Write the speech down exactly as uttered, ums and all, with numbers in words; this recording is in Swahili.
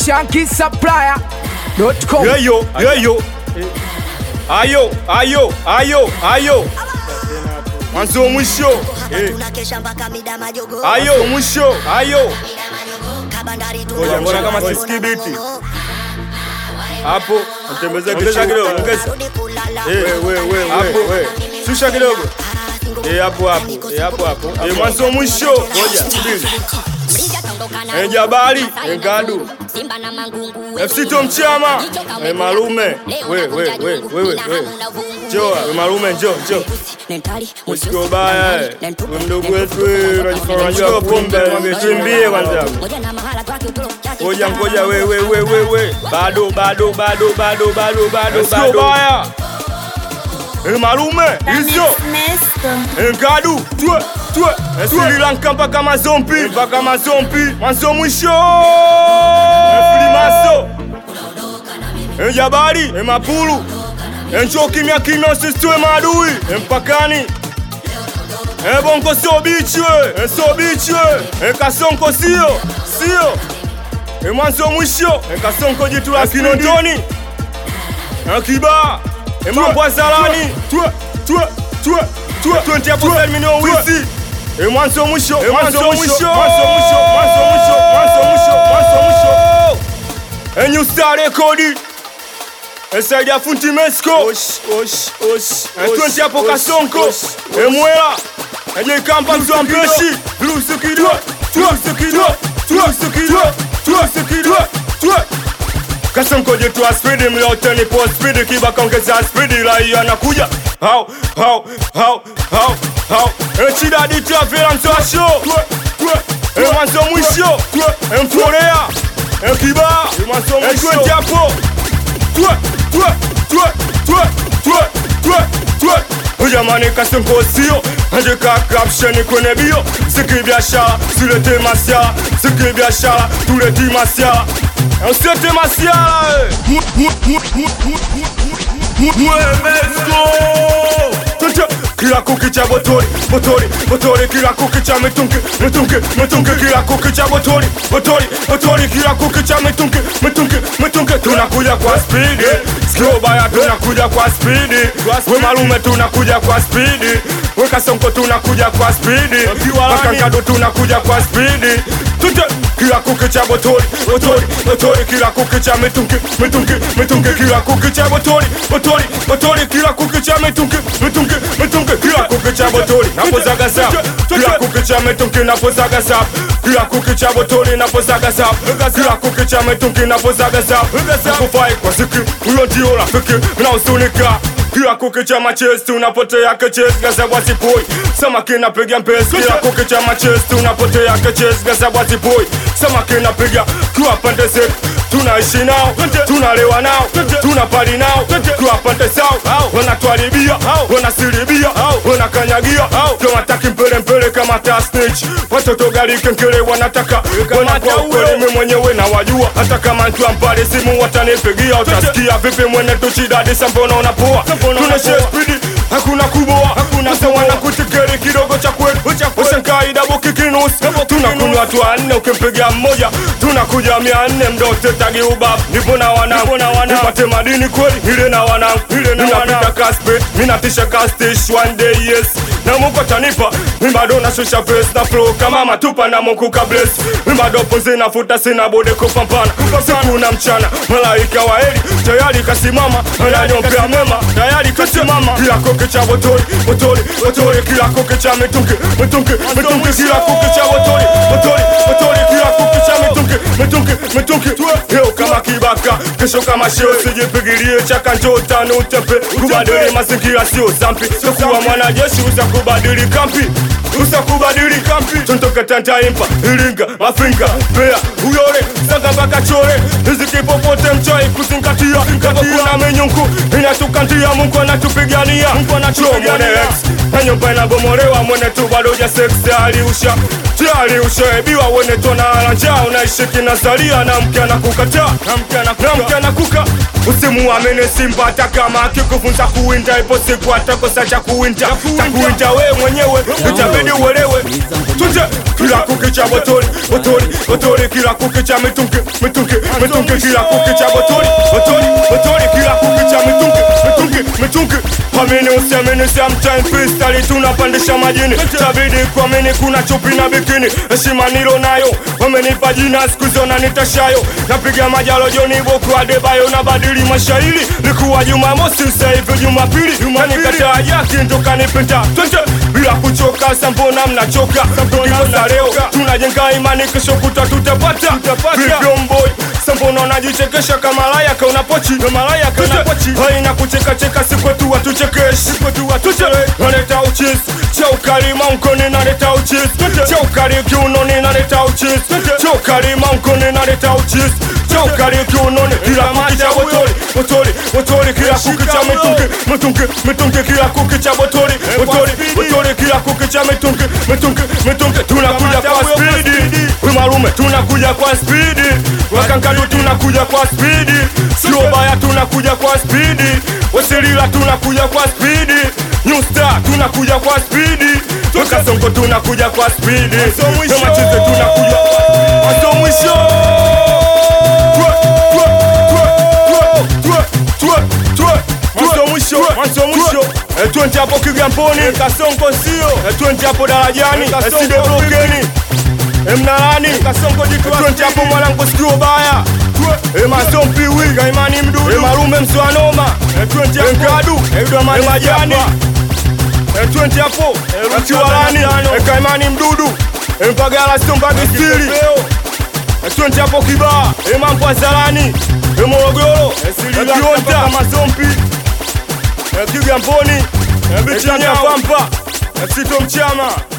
Shanky Supplier dot com. Yeah yo, yeah yo. Ayo, ayo, ayo, ayo. Mwanzo mwisho. Ayo mwisho, ayo. Ngoja mbona kama sisikii biti. Hapo mtembeze kidogo, ongeza. Eh, wewe wewe wewe. Shusha kidogo. Eh, hapo hapo. Eh, hapo hapo. Eh, mwanzo mwisho. Ngoja, subiri. Eh, Jabali, eh, Gadu. F C Tom Chama, eh, Malume. Wewe wewe wewe wewe wewe. Njoo, we Malume njoo, njoo. Usigo baya. Wewe mdogo wetu wewe, unajifanya unajua pombe, ungekimbie kwanza. Ngoja ngoja wewe wewe wewe. Bado bado bado bado bado bado bado. Baya. Eh, Malume, hizo. Eh, Gadu, tue tue. Eh, Sri Lanka mpaka mazombi, mpaka mazombi. Mwanzo mwisho. Eh, Filimaso. Eh, Jabali, eh, Mapulu. Eh, njoo kimya kimya usisitue maadui. Eh, mpakani. Eh, Bongo so bichi we. Eh, so bichi we. Eh, Kasonko sio, sio. Eh, mwanzo mwisho. Eh, Kasonko jitu la Kinondoni. Eh, Kiba. Eh, mambo azalani. Tue tue tue tue twenty hapo terminal wisi. Eh, mwanzo mwisho. Eh, mwanzo mwisho. Mwanzo mwisho. Mwanzo mwisho. Mwanzo mwisho. Mwanzo mwisho. Eh, New Star Record. Eh, Saidi ya Funti Mesko. Osh osh osh. Eh, twenty hapo Kasonko. Eh, Mwela. Eh, J Kamba mtu ampeshi. Blue Sekido. Tue Sekido. Tue Sekido. Tue Sekido. Tue. Kasonko jitu wa speed, mlote ni po speed, Kiba kaongeza speed, la hiyo anakuja. How, how, how, how, how. E chida di travela mtoa show. E mwanzo mwisho. E mforea. E Kiba. E mwanzo mwisho. E twenty hapo. Tue, tue, tue, tue, tue, tue, tue. Ujamani Kasonko sio. Andika caption kwenye bio. Siki biashara, silete masiala. Siki biashara, tuleti masiala. On se te masiala. Kila kuki cha botori, botori, botori. Kila kuki cha mitungi, mitungi, mitungi. Kila kuki cha botori, botori, botori. Kila kuki cha mitungi, mitungi, mitungi. Tunakuja kwa speed, slow baya tunakuja kwa speed. We Malume tunakuja kwa speed. We Kasonko tunakuja kwa speed. Wakangado tunakuja kwa speed. Tute kila kuki cha botori, botori, botori. Kila kuki cha mitungi, mitungi, mitungi. Kila kuki cha botori, botori, botori. Kila kuki cha mitungi, mitungi, mitungi. Kila kuki cha botori napozaga sap. Kila kuki cha mitungi napozaga sap. Kila kuki cha botori napozaga sap. Kila kuki cha mitungi napozaga sap. Kufai kwa siki, huyo ndio rafiki mnaosunika. Kila kuki cha machesi tunapotea kechesi gaza wasipoi. Samaki napiga mpesi. Kila kuki cha machesi tunapotea kechesi gaza wasipoi. Samaki napiga kwa pande zetu. Tunaishi nao, tunalewa nao, tunapali nao, kwa pande zao. Wanatuharibia, wanasiribia, wanakanyagia. Tunataki mpele mpele kama ta snitch. Watoto gari kenkele wanataka. Wanakuwa ukweli mimi mwenyewe na wajua. Hata kama ntu ampale simu watanipigia. Utasikia vipi mwene tuchidadi sambona unapoa. Tunashare speed, hakuna kuboa. Sasa wanakutikeri kidogo cha kwetu. Ushankai double kikinus. Tunakunywa watu wanne ukimpigia mmoja. Tunakuja mia nne mdote tagi ubabu. Nipo na wanangu, nipate madini kweli. Ile na wanangu, ninapita kaspe. Minatisha kastish one day yes. Na Mungu atanipa, mimbado na shusha face na flow kama matupa na Mungu kabless. Mimbado ponze na futa sina bode kupampana. Siku na mchana, malaika wa heri. Tayari kasimama, ananyompea mema. Tayari kasimama, kila kuki cha botori, botori, botori. Kila kuki cha mitungi, mitungi, mitungi. Kila kuki cha botori, botori, botori. Kila kuki cha mitungi, mitungi, mitungi. Leo kama kibaka, kesho kama sheo. Sijipigilie chaka njoo tano utepe. Kubadili mazingira sio zampi. Sokuwa mwanajeshi usakubadili kampi. Usakubadili kampi. Tuntoke tanta impa, Iringa, Mafinga, Mbeya, Uyole, Sanga mpaka Chole. Riziki popote mchoi kuzingatia. Kama kuna menyungu, inatukantia. Mungu anatupigania. Mungu anatupigania. Na nyumba inabomolewa mwene tu bado ja sex aliusha. tayari ushaebiwa wene tona njaa unaishi kinazalia na mke anakukataa na mke anakuka na mke anakuka usimuamini Simba hata kama akikufunza kuwinda ipo siku atakosa cha kuwinda cha kuwinda wewe mwenyewe itabidi uelewe tunje kila kukicha botoli botoli botoli kila kukicha mitungi mitungi mitungi kila kukicha botoli botoli botoli kila kukicha mitungi mitungi mitungi amini usiamini sometimes freestyle tunapandisha majini tabidi kuamini kuna chupi na bikini heshima nilo nayo wamenipa jina siku zona nitashayo napiga majalo Joni Boko Adebayo na badili mashairi likuwa Jumamosi sasa hivi Jumapili nikataa yake ndo kanipenda twende bila kuchoka sambona mnachoka tukikosa leo tunajenga imani kesho kuta tutapata Vivian boy sambona unajichekesha kama malaya kauna pochi na malaya kauna pochi haina kucheka cheka siku tu watuchekeshi siku tu watuchekeshi naleta uchizi cha ukarima mkoni naleta uchizi cha ukari kiunoni naleta uchizi cha ukarima mkoni naleta uchizi cha ukari kiunoni kila kukicha botoli botoli botoli kila kukicha mitungi mitungi mitungi kila kukicha botoli botoli botoli kila kukicha mitungi mitungi mitungi tunakuja kwa speedi we malume tunakuja kwa speedi wakankadu tunakuja kwa speedi sio baya tunakuja kwa speedi wesilila tunakuja kwa speedi New Star tunakuja kwa speedi Kasongo tunakuja kwa speedi kama chize tunakuja mwanzo mwisho mwanzo mwisho mwanzo mwisho twende hapo Kigamboni Kasongo sio twende hapo darajani side blokeni Mnalani Kasongo jitu twende hapo mwanangu sikio baya Mazompi wiga imani mdudu marume mswanoma twende hapo Edo majani twende hapo Chiwalani Kaimani mdudu Mpagala Stombage stili twende hapo Kibaa Mampo Azalani Morogoro Kionta Mazompi Kigamboni Bichanya Pampa Sito Mchama